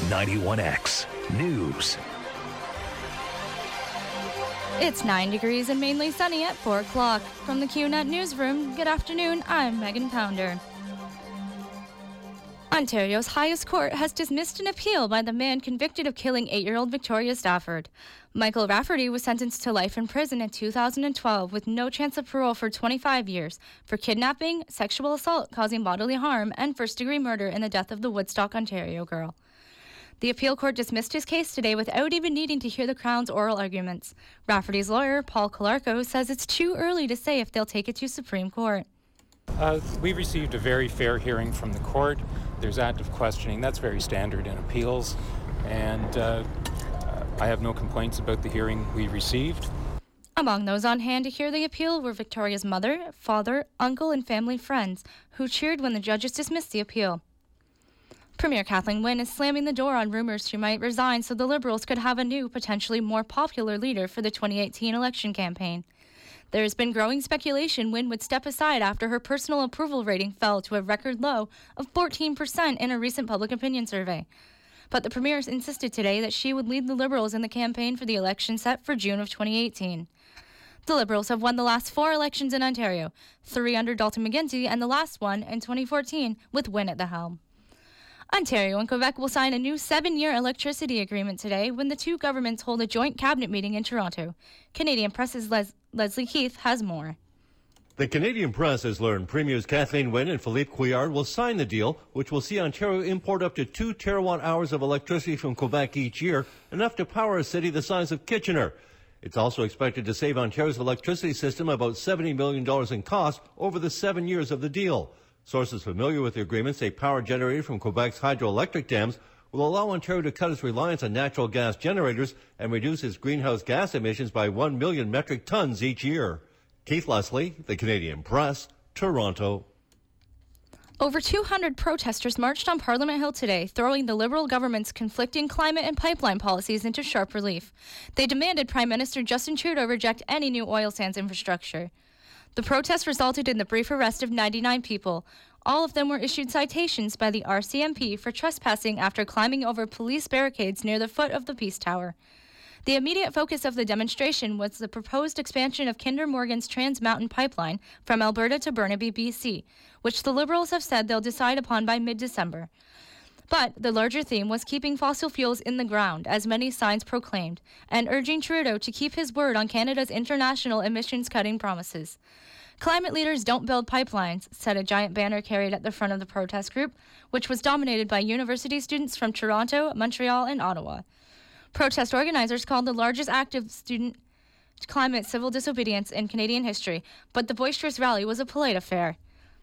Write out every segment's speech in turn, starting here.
91X News. It's 9 degrees and mainly sunny at 4 o'clock. From the QNet Newsroom, good afternoon, I'm Megan Pounder. Ontario's highest court has dismissed an appeal by the man convicted of killing 8-year-old Victoria Stafford. Michael Rafferty was sentenced to life in prison in 2012 with no chance of parole for 25 years for kidnapping, sexual assault causing bodily harm, and first-degree murder in the death of the Woodstock, Ontario girl. The appeal court dismissed his case today without even needing to hear the Crown's oral arguments. Rafferty's lawyer, Paul Calarco, says it's too early to say if they'll take it to Supreme Court. We received a very fair hearing from the court. There's active questioning. That's very standard in appeals. And I have no complaints about the hearing we received. Among those on hand to hear the appeal were Victoria's mother, father, uncle, and family friends, who cheered when the judges dismissed the appeal. Premier Kathleen Wynne is slamming the door on rumors she might resign so the Liberals could have a new, potentially more popular leader for the 2018 election campaign. There has been growing speculation Wynne would step aside after her personal approval rating fell to a record low of 14% in a recent public opinion survey. But the Premier insisted today that she would lead the Liberals in the campaign for the election set for June of 2018. The Liberals have won the last 4 elections in Ontario, 3 under Dalton McGuinty and the last one in 2014 with Wynne at the helm. Ontario and Quebec will sign a new 7-year electricity agreement today when the two governments hold a joint cabinet meeting in Toronto. Canadian Press's Leslie Keith has more. The Canadian Press has learned Premiers Kathleen Wynne and Philippe Couillard will sign the deal, which will see Ontario import up to 2 terawatt-hours of electricity from Quebec each year, enough to power a city the size of Kitchener. It's also expected to save Ontario's electricity system about $70 million in cost over the 7 years of the deal. Sources familiar with the agreement say power generated from Quebec's hydroelectric dams will allow Ontario to cut its reliance on natural gas generators and reduce its greenhouse gas emissions by 1 million metric tons each year. Keith Leslie, The Canadian Press, Toronto. Over 200 protesters marched on Parliament Hill today, throwing the Liberal government's conflicting climate and pipeline policies into sharp relief. They demanded Prime Minister Justin Trudeau reject any new oil sands infrastructure. The protest resulted in the brief arrest of 99 people. All of them were issued citations by the RCMP for trespassing after climbing over police barricades near the foot of the Peace Tower. The immediate focus of the demonstration was the proposed expansion of Kinder Morgan's Trans Mountain Pipeline from Alberta to Burnaby, BC, which the Liberals have said they'll decide upon by mid-December. But the larger theme was keeping fossil fuels in the ground, as many signs proclaimed, and urging Trudeau to keep his word on Canada's international emissions-cutting promises. Climate leaders don't build pipelines, said a giant banner carried at the front of the protest group, which was dominated by university students from Toronto, Montreal, and Ottawa. Protest organizers called the largest act of student climate civil disobedience in Canadian history, but the boisterous rally was a polite affair.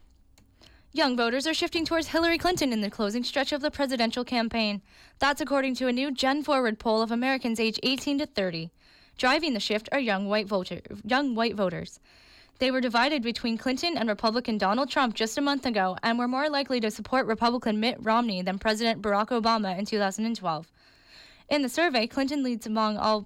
Young voters are shifting towards Hillary Clinton in the closing stretch of the presidential campaign. That's according to a new Gen Forward poll of Americans aged 18 to 30. Driving the shift are young white voters. They were divided between Clinton and Republican Donald Trump just a month ago and were more likely to support Republican Mitt Romney than President Barack Obama in 2012. In the survey, Clinton leads among all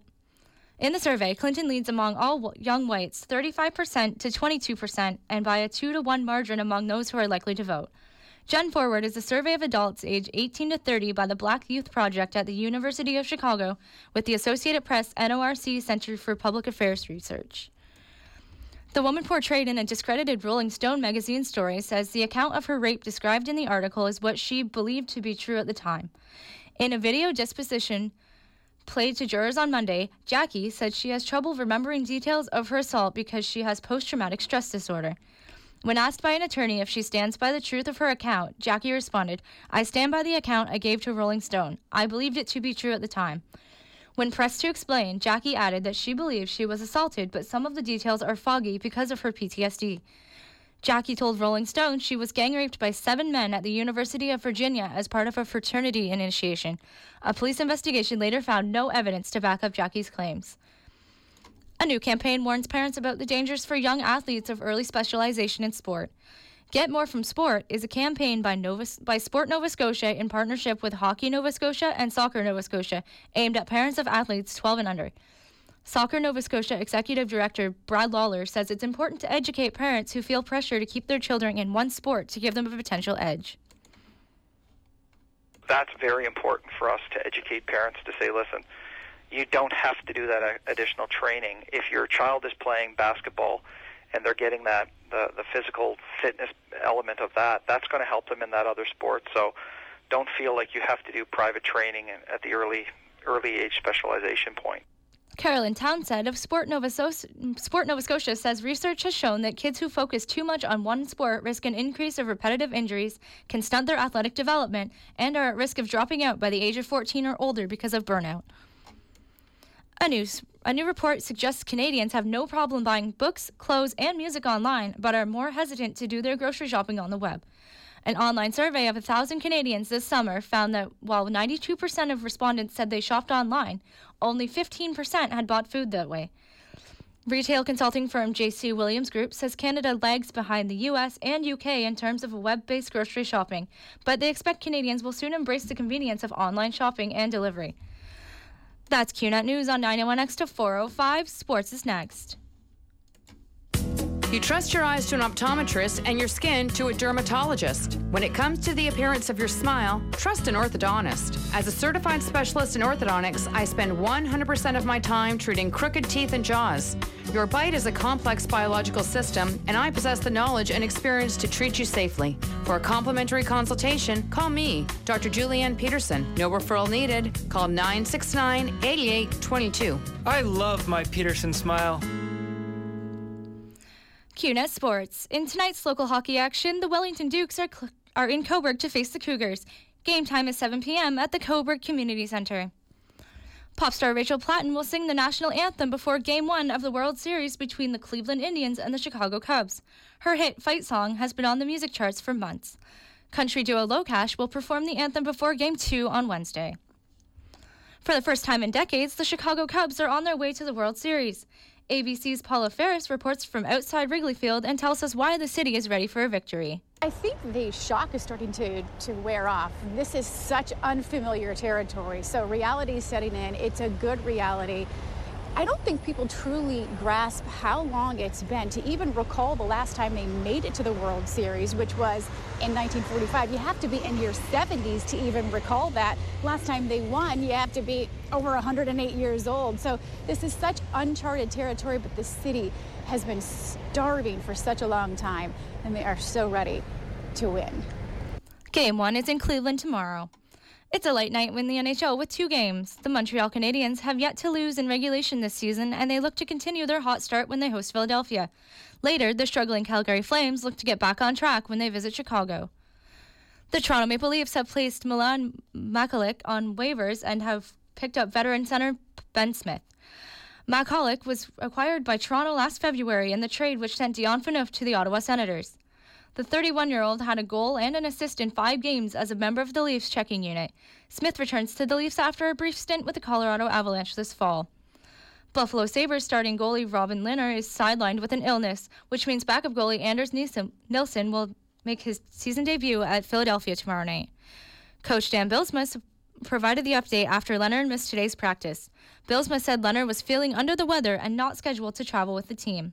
young whites, 35% to 22%, and by a 2-to-1 margin among those who are likely to vote. Gen Forward is a survey of adults aged 18 to 30 by the Black Youth Project at the University of Chicago with the Associated Press NORC Center for Public Affairs Research. The woman portrayed in a discredited Rolling Stone magazine story says the account of her rape described in the article is what she believed to be true at the time. In a video disposition played to jurors on Monday, Jackie said she has trouble remembering details of her assault because she has post-traumatic stress disorder. When asked by an attorney if she stands by the truth of her account, Jackie responded, "I stand by the account I gave to Rolling Stone. I believed it to be true at the time." When pressed to explain, Jackie added that she believes she was assaulted, but some of the details are foggy because of her PTSD. Jackie told Rolling Stone she was gang raped by 7 men at the University of Virginia as part of a fraternity initiation. A police investigation later found no evidence to back up Jackie's claims. A new campaign warns parents about the dangers for young athletes of early specialization in sport. Get More from Sport is a campaign by Sport Nova Scotia in partnership with Hockey Nova Scotia and Soccer Nova Scotia, aimed at parents of athletes 12 and under. Soccer Nova Scotia Executive Director Brad Lawler says it's important to educate parents who feel pressure to keep their children in one sport to give them a potential edge. that's very important for us to educate parents to say, listen, you don't have to do that additional training. If your child is playing basketball and they're getting that the physical fitness element of that, that's going to help them in that other sport. So don't feel like you have to do private training at the early age specialization point. Carolyn Townsend of Sport Nova Scotia says research has shown that kids who focus too much on one sport risk an increase of repetitive injuries, can stunt their athletic development, and are at risk of dropping out by the age of 14 or older because of burnout. A new report suggests Canadians have no problem buying books, clothes, and music online, but are more hesitant to do their grocery shopping on the web. An online survey of 1,000 Canadians this summer found that while 92% of respondents said they shopped online, only 15% had bought food that way. Retail consulting firm J.C. Williams Group says Canada lags behind the U.S. and U.K. in terms of web-based grocery shopping, but they expect Canadians will soon embrace the convenience of online shopping and delivery. That's QNet News on 91X to 4:05. Sports is next. You trust your eyes to an optometrist and your skin to a dermatologist. When it comes to the appearance of your smile, trust an orthodontist. As a certified specialist in orthodontics, I spend 100% of my time treating crooked teeth and jaws. Your bite is a complex biological system, and I possess the knowledge and experience to treat you safely. For a complimentary consultation, call me, Dr. Julianne Peterson. No referral needed. Call 969-8822. I love my Peterson smile. QNet Sports. In tonight's local hockey action, the Wellington Dukes are in Cobourg to face the Cougars. Game time is 7 p.m. at the Cobourg Community Centre. Pop star Rachel Platten will sing the national anthem before Game 1 of the World Series between the Cleveland Indians and the Chicago Cubs. Her hit Fight Song has been on the music charts for months. Country duo Locash will perform the anthem before Game 2 on Wednesday. For the first time in decades, the Chicago Cubs are on their way to the World Series. ABC's Paula Ferris reports from outside Wrigley Field and tells us why the city is ready for a victory. I think the shock is starting to wear off. This is such unfamiliar territory, so reality is setting in. It's a good reality. I don't think people truly grasp how long it's been to even recall the last time they made it to the World Series, which was in 1945. You have to be in your 70s to even recall that. Last time they won, you have to be over 108 years old. So this is such uncharted territory, but the city has been starving for such a long time, and they are so ready to win. Game 1 is in Cleveland tomorrow. It's a late night in the NHL with 2 games. The Montreal Canadiens have yet to lose in regulation this season, and they look to continue their hot start when they host Philadelphia. Later, the struggling Calgary Flames look to get back on track when they visit Chicago. The Toronto Maple Leafs have placed Milan Makalik on waivers and have picked up veteran center Ben Smith. Makalik was acquired by Toronto last February in the trade which sent Dion Phaneuf to the Ottawa Senators. The 31-year-old had a goal and an assist in 5 games as a member of the Leafs checking unit. Smith returns to the Leafs after a brief stint with the Colorado Avalanche this fall. Buffalo Sabres starting goalie Robin Lehner is sidelined with an illness, which means backup goalie Anders Nilsson will make his season debut at Philadelphia tomorrow night. Coach Dan Bylsma provided the update after Lehner missed today's practice. Bylsma said Lehner was feeling under the weather and not scheduled to travel with the team.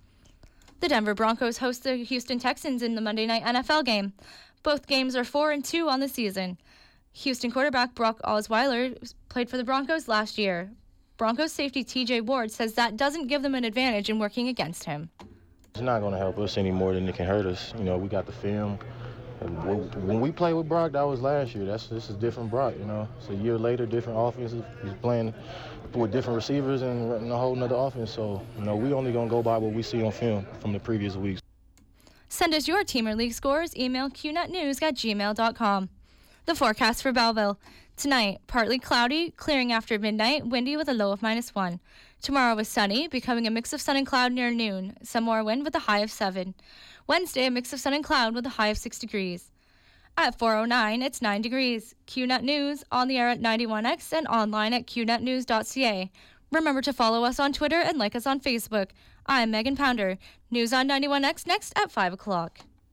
The Denver Broncos host the Houston Texans in the Monday night NFL game. Both games are 4-2 on the season. Houston quarterback Brock Osweiler played for the Broncos last year. Broncos safety TJ Ward says that doesn't give them an advantage in working against him. It's not going to help us any more than it can hurt us. You know, we got the film. When we played with Brock, that was last year. This is different Brock, you know. It's a year later, different offenses. He's playing with different receivers and running a whole nother offense. So, you know, we only going to go by what we see on film from the previous weeks. Send us your team or league scores. Email qnetnews@gmail.com. The forecast for Belleville. Tonight, partly cloudy, clearing after midnight, windy with a low of -1. Tomorrow is sunny, becoming a mix of sun and cloud near noon. Some more wind with a high of 7. Wednesday, a mix of sun and cloud with a high of 6 degrees. At 4:09, it's 9 degrees. QNet News on the air at 91X and online at qnetnews.ca. Remember to follow us on Twitter and like us on Facebook. I'm Megan Pounder. News on 91X next at 5 o'clock.